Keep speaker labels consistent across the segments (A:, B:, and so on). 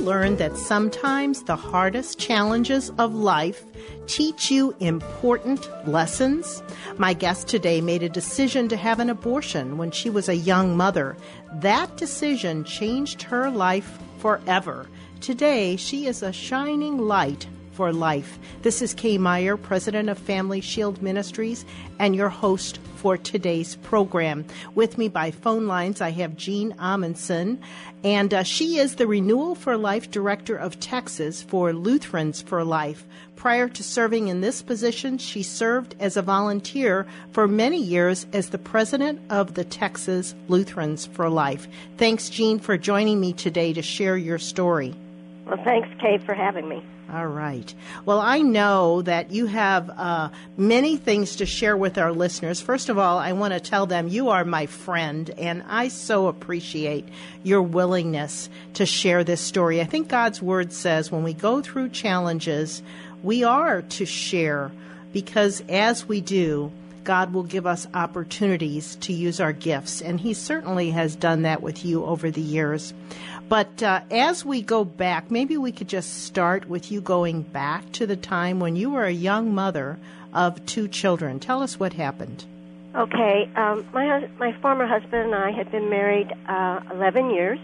A: learned that sometimes the hardest challenges of life teach you important lessons? My guest today made a decision to have an abortion when she was a young mother. That decision changed her life forever. Today, she is a shining light for life. This is Kay Meyer, president of Family Shield Ministries, and your host for today's program. With me by phone lines, I have Jean Amundsen, and she is the Renewal for Life Director of Texas for Lutherans for Life. Prior to serving in this position, she served as a volunteer for many years as the president of the Texas Lutherans for Life. Thanks, Jean, for joining me today to share your story.
B: Well, thanks, Kay, for having me.
A: All right. Well, I know that you have many things to share with our listeners. First of all, I want to tell them you are my friend, and I so appreciate your willingness to share this story. I think God's Word says when we go through challenges, we are to share, because as we do, God will give us opportunities to use our gifts, and He certainly has done that with you over the years. But as we go back, maybe we could just start with you going back to the time when you were a young mother of 2 children. Tell us what happened.
B: Okay. My former husband and I had been married 11 years,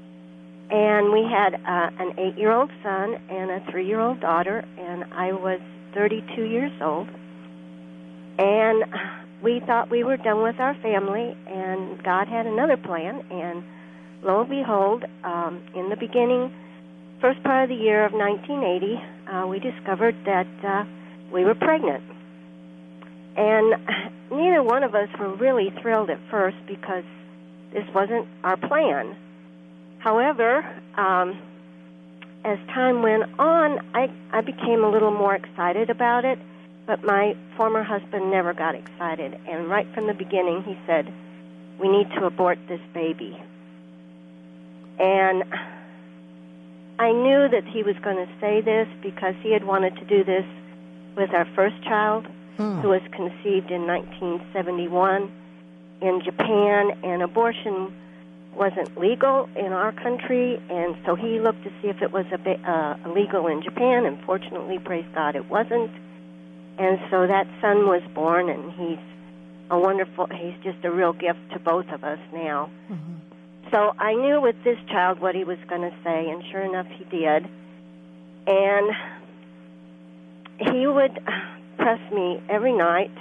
B: and we had an 8-year-old son and a 3-year-old daughter, and I was 32 years old. And we thought we were done with our family, and God had another plan, and lo and behold, in the beginning, first part of the year of 1980, we discovered that we were pregnant. And neither one of us were really thrilled at first because this wasn't our plan. However, as time went on, I became a little more excited about it, but my former husband never got excited. And right from the beginning, he said, "We need to abort this baby." And I knew that he was going to say this because he had wanted to do this with our first child, who was conceived in 1971 in Japan, and abortion wasn't legal in our country, and so he looked to see if it was illegal in Japan, and fortunately, praise God, it wasn't. And so that son was born, and he's just a real gift to both of us now. Mm-hmm. So I knew with this child what he was going to say, and sure enough, he did. And he would press me every night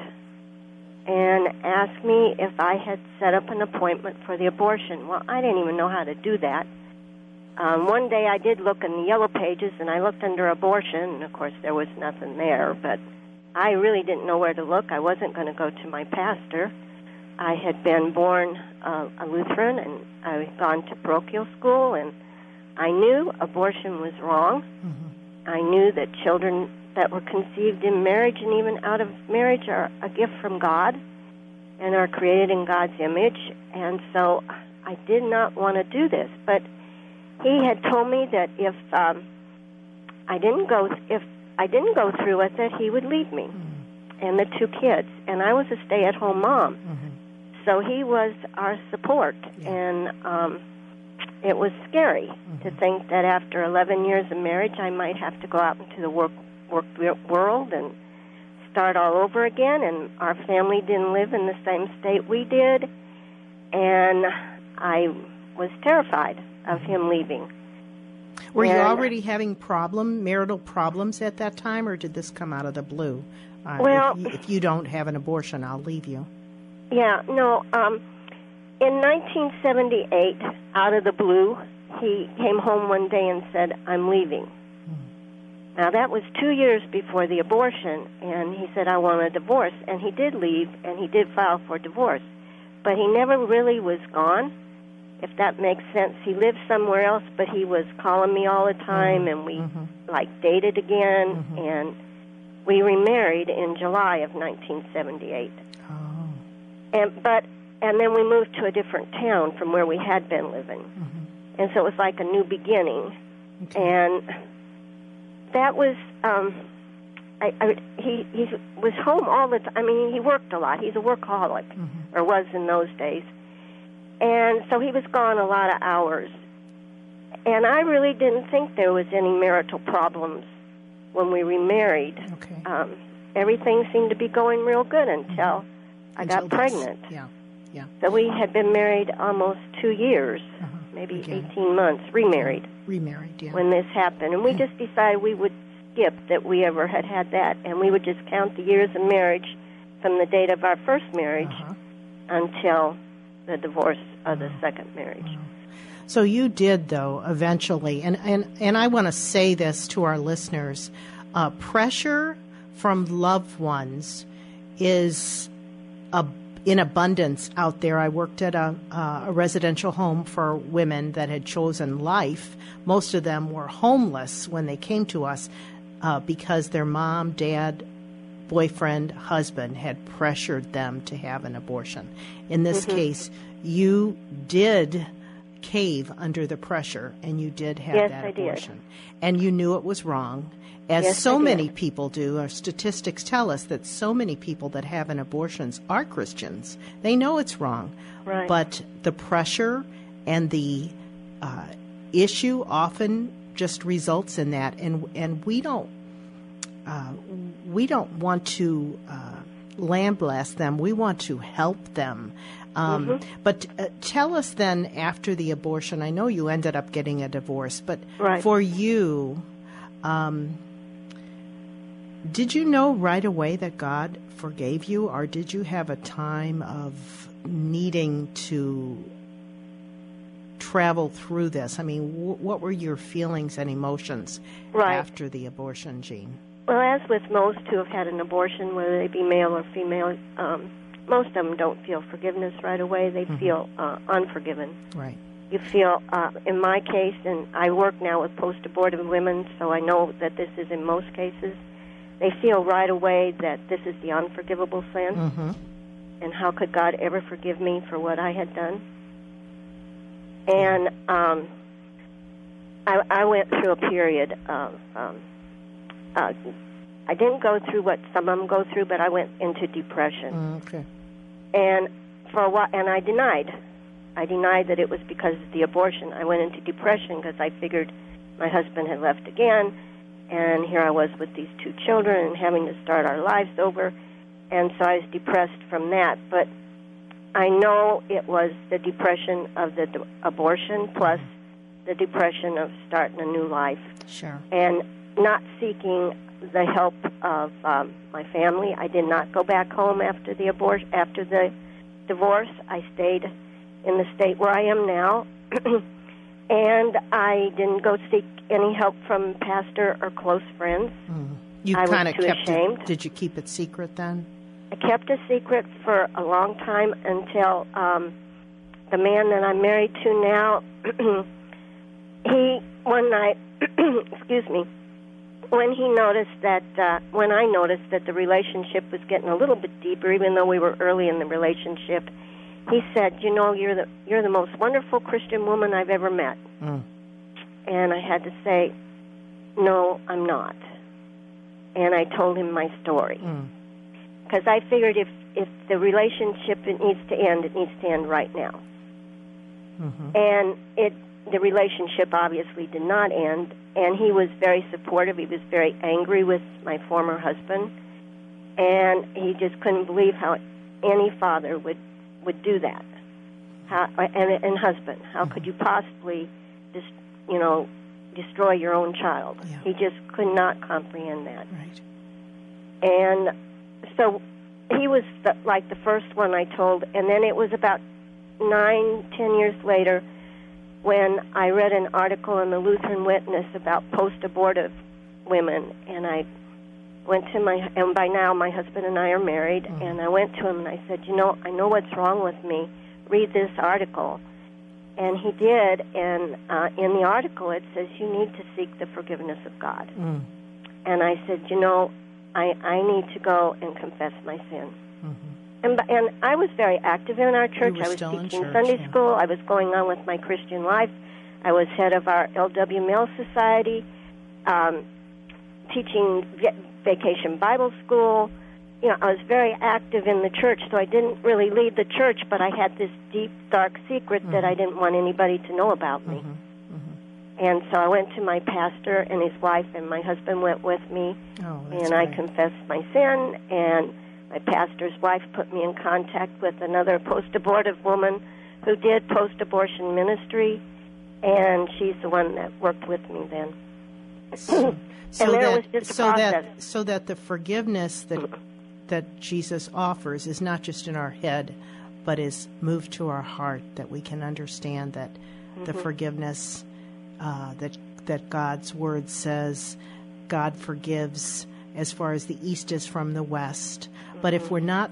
B: and ask me if I had set up an appointment for the abortion. Well, I didn't even know how to do that. One day I did look in the yellow pages, and I looked under abortion, and of course there was nothing there, but I really didn't know where to look. I wasn't going to go to my pastor. I had been born a Lutheran, and I had gone to parochial school, and I knew abortion was wrong. Mm-hmm. I knew that children that were conceived in marriage and even out of marriage are a gift from God and are created in God's image, and so I did not want to do this. But he had told me that if I didn't go through with it, he would leave me and the 2 kids, and I was a stay-at-home mom. Mm-hmm. So he was our support, and it was scary to think that after 11 years of marriage, I might have to go out into the work world and start all over again, and our family didn't live in the same state we did, and I was terrified of him leaving.
A: Were you already having marital problems at that time, or did this come out of the blue? If you don't have an abortion, I'll leave you.
B: Yeah, no. In 1978, out of the blue, he came home one day and said, "I'm leaving." Now, that was 2 years before the abortion, and he said, "I want a divorce." And he did leave, and he did file for divorce. But he never really was gone, if that makes sense. He lived somewhere else, but he was calling me all the time, and we, dated again, and we remarried in July of 1978. And then we moved to a different town from where we had been living. Mm-hmm. And so it was like a new beginning. Okay. And that was, he was home all the time. I mean, he worked a lot. He's a workaholic, or was in those days. And so he was gone a lot of hours. And I really didn't think there was any marital problems when we remarried.
A: Okay.
B: Everything seemed to be going real good until I got pregnant.
A: Yeah.
B: So we had been married almost 2 years, maybe 18 months, remarried.
A: Remarried, yeah.
B: When this happened. And we just decided we would skip that we ever had that, and we would just count the years of marriage from the date of our first marriage until the divorce of the second marriage.
A: So you did, though, eventually, and I want to say this to our listeners, pressure from loved ones is in abundance out there. I worked at a residential home for women that had chosen life. Most of them were homeless when they came to us because their mom, dad, boyfriend, husband had pressured them to have an abortion. In this case, you did cave under the pressure, and you did have that abortion.
B: Did.
A: And you knew it was wrong, as so many people do. Our statistics tell us that so many people that have an abortions are Christians. They know it's wrong.
B: Right.
A: But the pressure and the issue often just results in that, and we don't want to lambaste them. We want to help them. But tell us then, after the abortion, I know you ended up getting a divorce, but for you, did you know right away that God forgave you, or did you have a time of needing to travel through this? I mean, what were your feelings and emotions after the abortion, Jean?
B: Well, as with most who have had an abortion, whether they be male or female, most of them don't feel forgiveness right away. They feel unforgiven.
A: Right.
B: You feel, in my case, and I work now with post-abortive women, so I know that this is in most cases, they feel right away that this is the unforgivable sin, and how could God ever forgive me for what I had done? And I went through a period of, I didn't go through what some of them go through, but I went into depression.
A: Okay.
B: And for a while, and I denied that it was because of the abortion. I went into depression because I figured my husband had left again, and here I was with these 2 children and having to start our lives over, and so I was depressed from that. But I know it was the depression of the abortion plus the depression of starting a new life.
A: Sure.
B: And not seeking the help of my family. I did not go back home after the divorce. I stayed in the state where I am now, and I didn't go seek any help from pastor or close friends.
A: You kind of kept
B: ashamed.
A: Did you keep it secret then?
B: I kept a secret for a long time until the man that I'm married to now, he one night, excuse me, when he noticed that, when I noticed that the relationship was getting a little bit deeper, even though we were early in the relationship, he said, "You know, you're the most wonderful Christian woman I've ever met." And I had to say, "No, I'm not." And I told him my story because I figured if the relationship needs to end right now. And the relationship obviously did not end. And he was very supportive. He was very angry with my former husband. And he just couldn't believe how any father would do that. And husband, how could you possibly destroy your own child? Yeah. He just could not comprehend that.
A: Right.
B: And so he was like the first one I told. And then it was about 9-10 years later when I read an article in the Lutheran Witness about post-abortive women, and I went to and by now my husband and I are married, and I went to him and I said, I know what's wrong with me. Read this article. And he did, and in the article it says you need to seek the forgiveness of God. And I said, I need to go and confess my sin. And I was very active in our church. I was teaching Sunday school. I was going on with my Christian life. I was head of our LW Male Society, teaching Vacation Bible School. I was very active in the church, so I didn't really lead the church, but I had this deep, dark secret that I didn't want anybody to know about me. And so I went to my pastor and his wife, and my husband went with me.
A: Oh, that's
B: and
A: great.
B: I confessed my sin, and my pastor's wife put me in contact with another post-abortive woman who did post-abortion ministry, and she's the one that worked with me then.
A: So
B: and there
A: that,
B: was just a process.
A: So that the forgiveness that Jesus offers is not just in our head, but is moved to our heart, that we can understand that the forgiveness that God's Word says God forgives as far as the east is from the west. But if we're not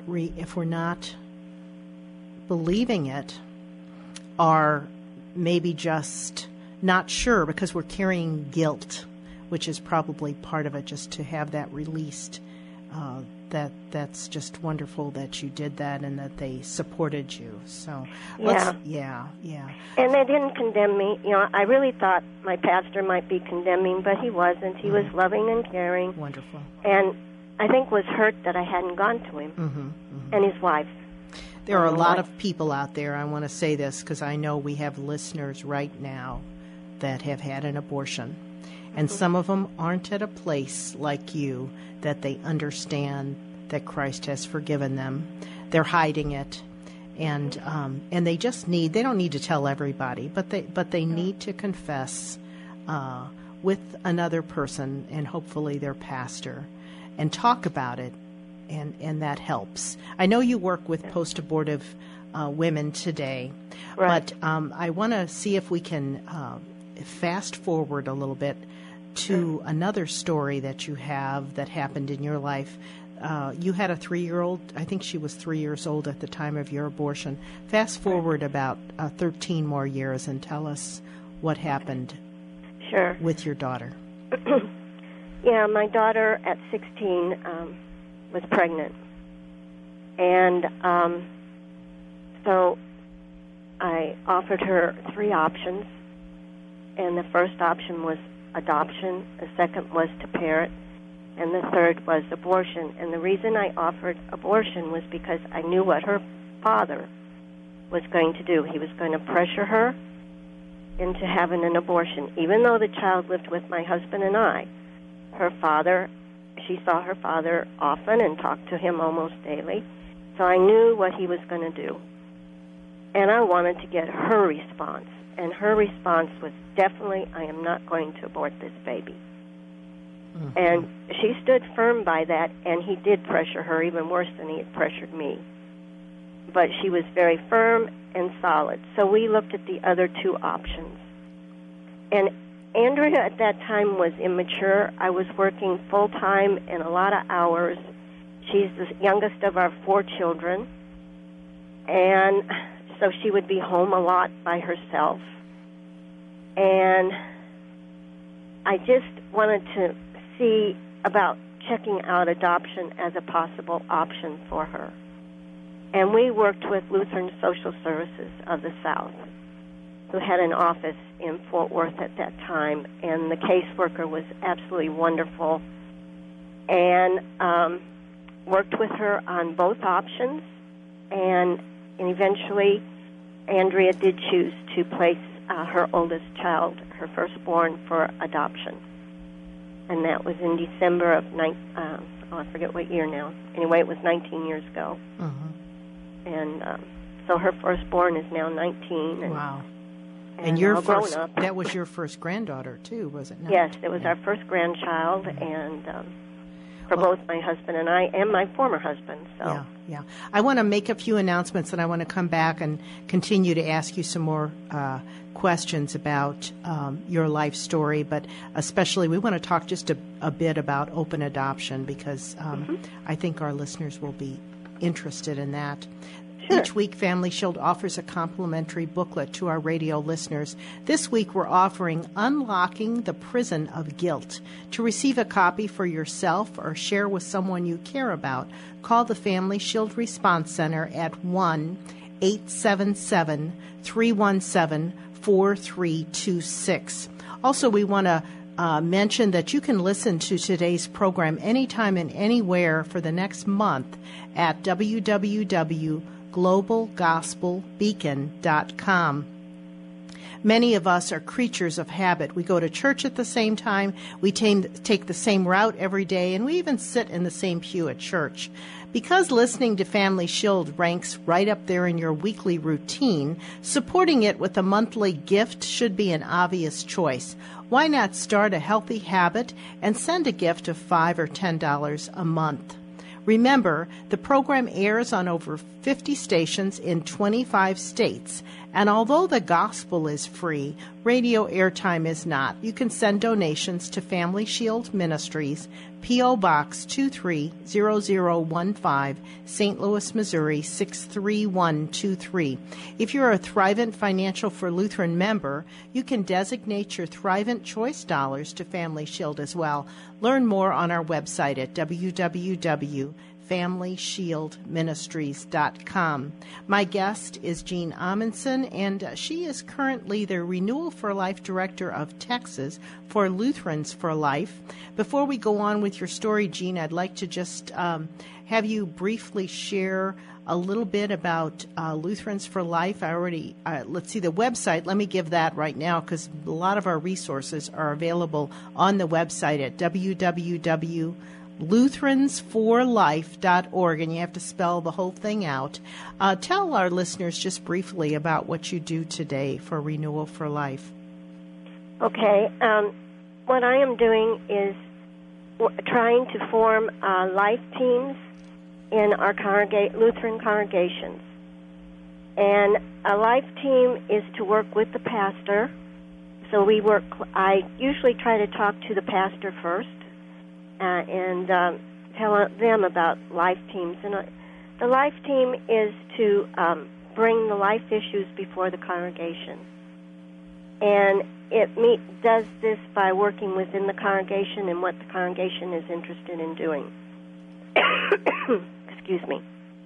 A: believing it, or maybe just not sure because we're carrying guilt, which is probably part of it, just to have that released. That's just wonderful that you did that and that they supported you. So, yeah.
B: And they didn't condemn me. You know, I really thought my pastor might be condemning, but he wasn't. He was loving and caring.
A: Wonderful.
B: And I think was hurt that I hadn't gone to him and his wife.
A: There are a lot of people out there, I want to say this because I know we have listeners right now that have had an abortion. And some of them aren't at a place like you that they understand that Christ has forgiven them. They're hiding it. And they just they don't need to tell everybody, but they need to confess with another person and hopefully their pastor and talk about it. And that helps. I know you work with post-abortive women today,
B: right.
A: But I want to see if we can fast forward a little bit to another story that you have that happened in your life. You had a 3-year-old, I think she was 3 years old at the time of your abortion. Fast forward about 13 more years and tell us what happened with your daughter.
B: Yeah, my daughter at 16 was pregnant. And so I offered her 3 options. And the first option was adoption, the second was to parent, and the third was abortion. And the reason I offered abortion was because I knew what her father was going to do. He was going to pressure her into having an abortion. Even though the child lived with my husband and I, she saw her father often and talked to him almost daily. So I knew what he was going to do. And I wanted to get her response. And her response was definitely, I am not going to abort this baby. Mm-hmm. And she stood firm by that, and he did pressure her even worse than he had pressured me. But she was very firm and solid. So we looked at the other 2 options. And Andrea at that time was immature. I was working full-time and a lot of hours. She's the youngest of our 4 children. And so she would be home a lot by herself. And I just wanted to see about checking out adoption as a possible option for her. And we worked with Lutheran Social Services of the South, who had an office in Fort Worth at that time. And the caseworker was absolutely wonderful. And worked with her on both options. And eventually, Andrea did choose to place her oldest child, her firstborn, for adoption. And that was in December of, I forget what year now. Anyway, it was 19 years ago. Mm-hmm. And so her firstborn is now 19. And,
A: wow.
B: And
A: your first, grown up. That was your first granddaughter, too, was it not?
B: Yes, it was our first grandchild, and for both my husband and I, and my former husband. So.
A: Yeah. I want to make a few announcements, and I want to come back and continue to ask you some more questions about your life story, but especially we want to talk just a bit about open adoption because I think our listeners will be interested in that. Sure. Each week, Family Shield offers a complimentary booklet to our radio listeners. This week, we're offering Unlocking the Prison of Guilt. To receive a copy for yourself or share with someone you care about, call the Family Shield Response Center at 1-877-317-4326. Also, we want to mention that you can listen to today's program anytime and anywhere for the next month at www.globalgospelbeacon.com. Many of us are creatures of habit. We go to church at the same time, we take the same route every day, and we even sit in the same pew at church. Because listening to Family Shield ranks right up there in your weekly routine, supporting it with a monthly gift should be an obvious choice. Why not start a healthy habit and send a gift of $5 or $10 a month? Remember, the program airs on over 50 stations in 25 states, and although the gospel is free, radio airtime is not. You can send donations to Family Shield Ministries, P.O. Box 230015, St. Louis, Missouri 63123. If you're a Thrivent Financial for Lutheran member, you can designate your Thrivent Choice dollars to Family Shield as well. Learn more on our website at www.FamilyShieldMinistries.com. My guest is Jean Amundsen, and she is currently the Renewal for Life Director of Texas for Lutherans for Life. Before we go on with your story, Jean, I'd like to just have you briefly share a little bit about Lutherans for Life. Let's see the website. Let me give that right now because a lot of our resources are available on the website at www.lutheransforlife.org, and you have to spell the whole thing out. Tell our listeners just briefly about what you do today for Renewal for Life.
B: Okay. What I am doing is trying to form life teams in our Lutheran congregations. And a life team is to work with the pastor. So I usually try to talk to the pastor first and tell them about life teams. And the life team is to bring the life issues before the congregation. And it does this by working within the congregation and what the congregation is interested in doing. Excuse me.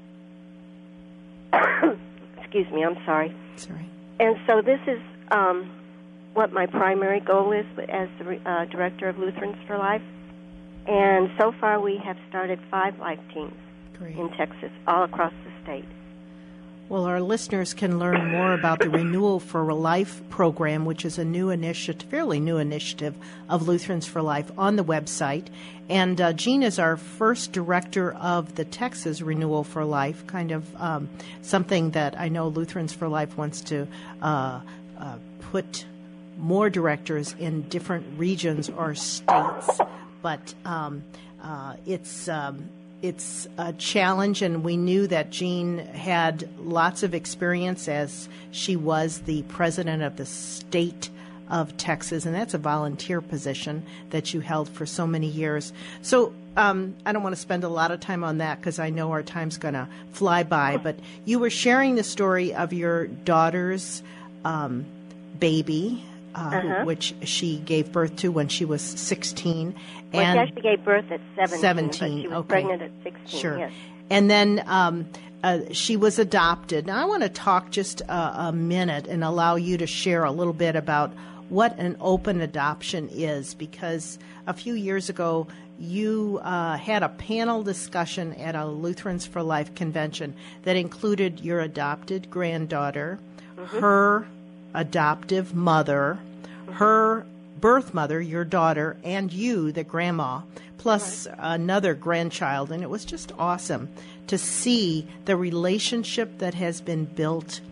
B: Excuse me, I'm sorry.
A: Sorry.
B: And so this is what my primary goal is as the Director of Lutherans for Life. And so far we have started 5 life teams in Texas, all across the state.
A: Well, our listeners can learn more about the Renewal for Life program, which is a fairly new initiative of Lutherans for Life on the website. And Jean is our first director of the Texas Renewal for Life, kind of something that I know Lutherans for Life wants to put more directors in different regions or states. But it's a challenge, and we knew that Jean had lots of experience as she was the president of the state of Texas, and that's a volunteer position that you held for so many years. So I don't want to spend a lot of time on that because I know our time's going to fly by, but you were sharing the story of your daughter's baby, which she gave birth to when she was 16.
B: Well, she actually gave birth at 17, but she was pregnant at 16.
A: Sure.
B: Yes.
A: And then she was adopted. Now, I want to talk just a minute and allow you to share a little bit about what an open adoption is, because a few years ago you had a panel discussion at a Lutherans for Life convention that included your adopted granddaughter, her adoptive mother, her birth mother, your daughter, and you, the grandma, plus another grandchild. And it was just awesome to see the relationship that has been built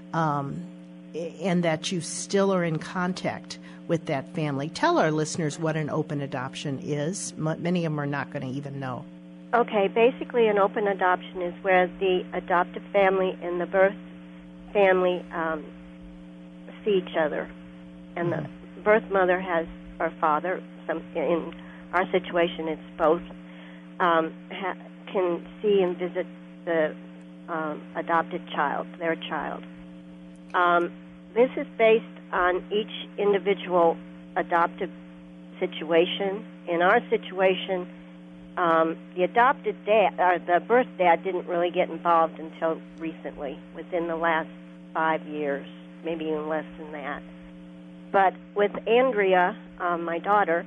A: and that you still are in contact with that family. Tell our listeners what an open adoption is. Many of them are not going to even know.
B: Okay, basically an open adoption is where the adoptive family and the birth family see each other. And the birth mother has, or father, in our situation it's both, can see and visit the adopted child, their child. This is based on each individual adoptive situation. In our situation, the adopted dad, or the birth dad, didn't really get involved until recently, within the last 5 years, maybe even less than that. But with Andrea, my daughter,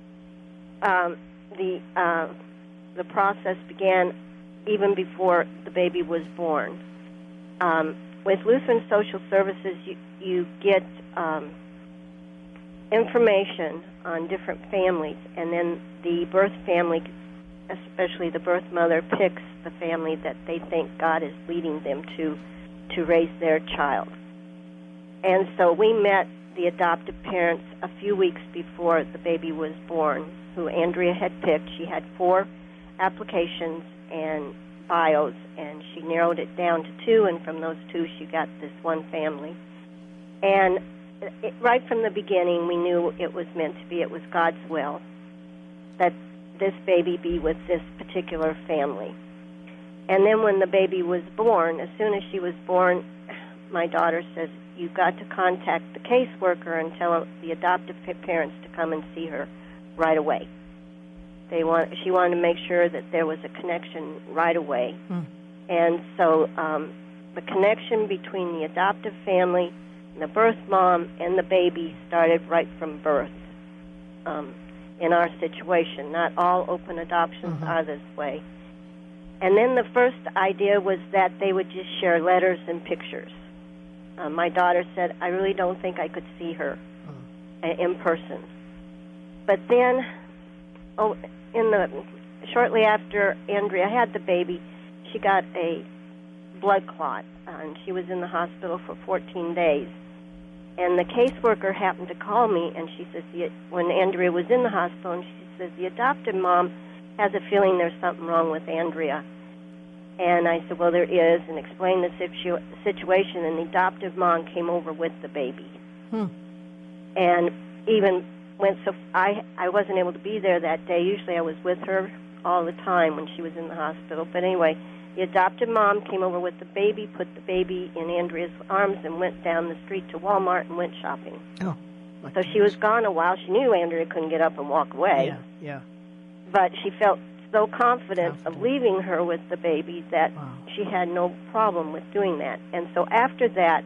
B: the process began even before the baby was born. with Lutheran Social Services, you get information on different families, and then the birth family, especially the birth mother, picks the family that they think God is leading them to raise their child. And so we met the adoptive parents a few weeks before the baby was born, who Andrea had picked. She had 4 applications and bios, and she narrowed it down to 2, and from those 2 she got this one family. And right from the beginning we knew it was meant to be. It was God's will that this baby be with this particular family. And then when the baby was born, as soon as she was born, my daughter says, "You've got to contact the caseworker and tell the adoptive parents to come and see her right away." She wanted to make sure that there was a connection right away. And so the connection between the adoptive family and the birth mom and the baby started right from birth in our situation. Not all open adoptions are this way. And then the first idea was that they would just share letters and pictures. My daughter said, "I really don't think I could see her in person." But then, shortly after Andrea had the baby, she got a blood clot, and she was in the hospital for 14 days. And the caseworker happened to call me, and she says, when Andrea was in the hospital, and she says, "The adoptive mom has a feeling there's something wrong with Andrea." And I said, "Well, there is," and explained the situation, and the adoptive mom came over with the baby. And even went I wasn't able to be there that day. Usually I was with her all the time when she was in the hospital. But anyway, the adoptive mom came over with the baby, put the baby in Andrea's arms, and went down the street to Walmart and went shopping. So she was gone a while. She knew Andrea couldn't get up and walk away.
A: Yeah.
B: But she felt so confident of leaving her with the baby that she had no problem with doing that. And so after that,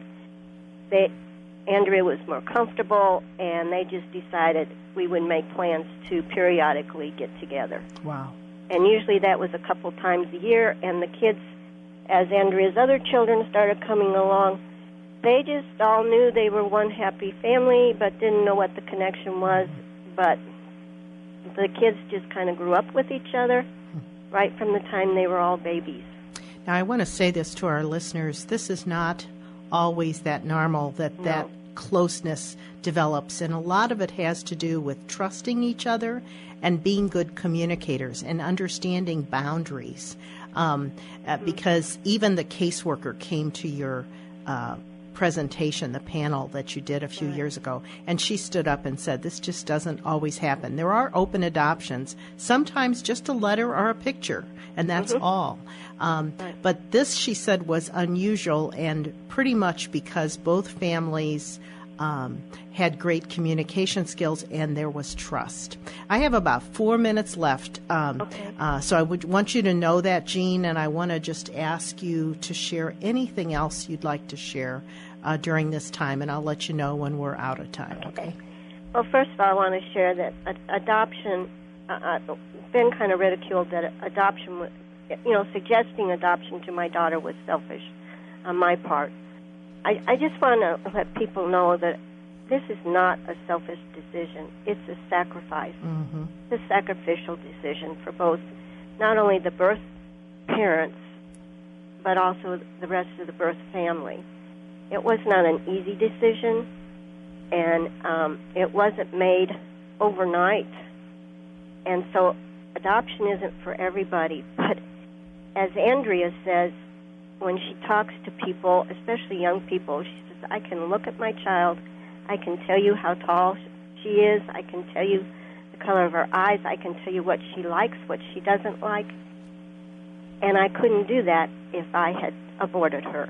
B: Andrea was more comfortable, and they just decided we would make plans to periodically get together.
A: Wow.
B: And usually that was a couple times a year, and the kids, as Andrea's other children started coming along, they just all knew they were one happy family, but didn't know what the connection was. But the kids just kind of grew up with each other right from the time they were all babies.
A: Now, I want to say this to our listeners. This is not always that normal, that closeness develops, and a lot of it has to do with trusting each other and being good communicators and understanding boundaries. Because even the caseworker came to your presentation, the panel that you did a few years ago, and she stood up and said, "This just doesn't always happen. There are open adoptions, sometimes just a letter or a picture, and that's all." But this, she said, was unusual, and pretty much because both families had great communication skills and there was trust. I have about 4 minutes left, so I would want you to know that, Jean, and I want to just ask you to share anything else you'd like to share during this time, and I'll let you know when we're out of time. Okay.
B: Well, first of all, I want to share that adoption, been kind of ridiculed that adoption, suggesting adoption to my daughter was selfish on my part. I just want to let people know that this is not a selfish decision. It's a sacrifice. It's a sacrificial decision for both, not only the birth parents, but also the rest of the birth family. It was not an easy decision, and it wasn't made overnight. And so adoption isn't for everybody. But as Andrea says, when she talks to people, especially young people, she says, "I can look at my child, I can tell you how tall she is, I can tell you the color of her eyes, I can tell you what she likes, what she doesn't like." And I couldn't do that if I had aborted her.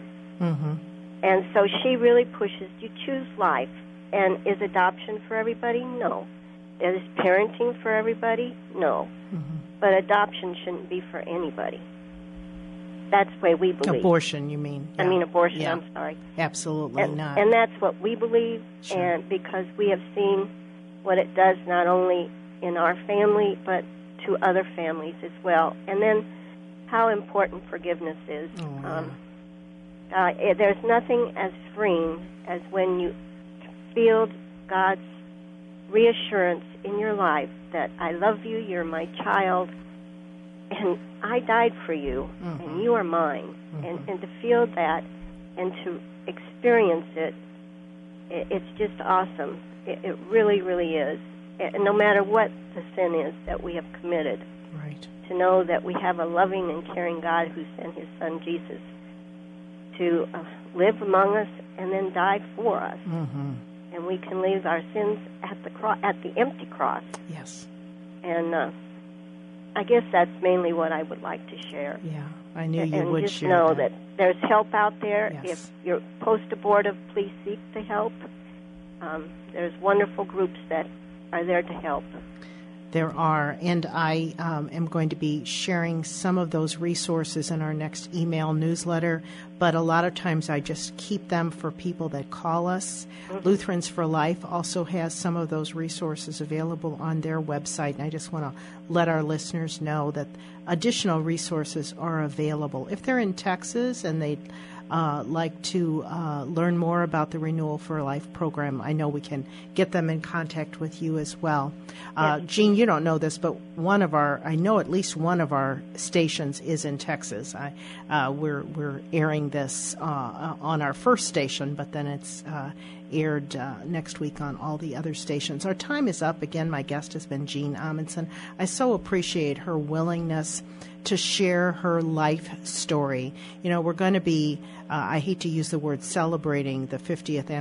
B: And so she really pushes, you choose life. And is adoption for everybody? No. Is parenting for everybody? No. But adoption shouldn't be for anybody. That's the way we believe.
A: Abortion, you mean?
B: I mean abortion, I'm sorry.
A: Absolutely not.
B: And that's what we believe, and because we have seen what it does not only in our family, but to other families as well. And then how important forgiveness is. There's nothing as freeing as when you feel God's reassurance in your life that I love you, you're my child, and I died for you, and you are mine. And to feel that and to experience it, it's just awesome. It really, really is. And no matter what the sin is that we have committed,
A: right,
B: to know that we have a loving and caring God who sent his son Jesus to live among us and then died for us. And we can leave our sins at the empty cross.
A: Yes.
B: And I guess that's mainly what I would like to share.
A: Yeah, I knew you would share.
B: And just know that there's help out there.
A: Yes.
B: If you're post-abortive, please seek the help. There's wonderful groups that are there to help.
A: There are, and I am going to be sharing some of those resources in our next email newsletter, but a lot of times I just keep them for people that call us. Lutherans for Life also has some of those resources available on their website, and I just want to let our listeners know that additional resources are available. If they're in Texas and they'd like to learn more about the Renewal for Life program, I know we can get them in contact with you as well.
B: Yes.
A: Jean, you don't know this, but I know at least one of our stations is in Texas. We're airing this on our first station, but then it's aired next week on all the other stations. Our time is up. Again, my guest has been Jean Amundsen. I so appreciate her willingness to share her life story. You know, we're going to be, I hate to use the word celebrating the 40th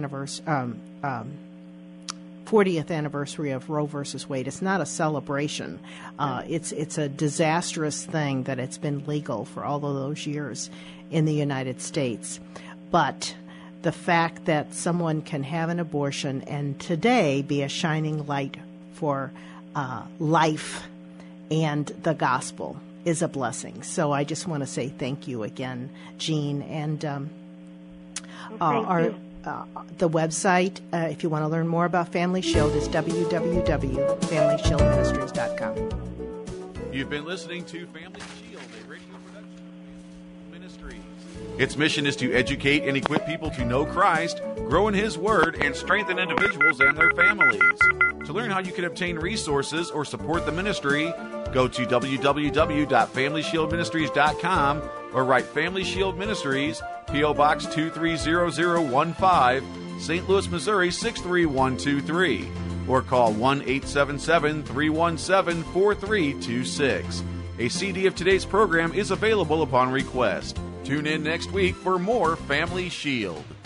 A: anniversary of Roe versus Wade. It's not a celebration. It's a disastrous thing that it's been legal for all of those years in the United States. But the fact that someone can have an abortion and today be a shining light for life and the gospel is a blessing. So I just want to say thank you again, Jean. And
B: you.
A: the website, if you want to learn more about Family Shield, is www.familyshieldministries.com.
C: You've been listening to Family Shield, a radio production of Ministries. Its mission is to educate and equip people to know Christ, grow in His Word, and strengthen individuals and their families. To learn how you can obtain resources or support the ministry, go to www.familyshieldministries.com or write Family Shield Ministries, P.O. Box 230015, St. Louis, Missouri 63123, or call 1-877-317-4326. A CD of today's program is available upon request. Tune in next week for more Family Shield.